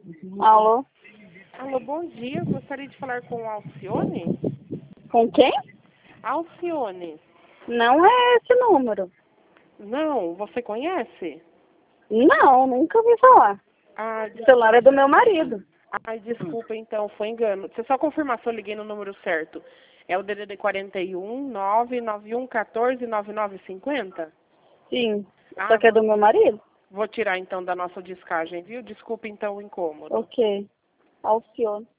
Alô? Alô, bom dia. Gostaria de falar com a Alcione? Com quem? Alcione. Não é esse número. Não, você conhece? Não, nunca ouvi falar. Ah, O celular é do meu marido. ai, desculpa, então, foi engano. Você só confirmar se eu liguei no número certo. É o DDD 41 99114 9950? Sim. Ah, Só que é do meu marido? vou tirar então da nossa discagem, viu? Desculpa então o incômodo. Ok. Alcione.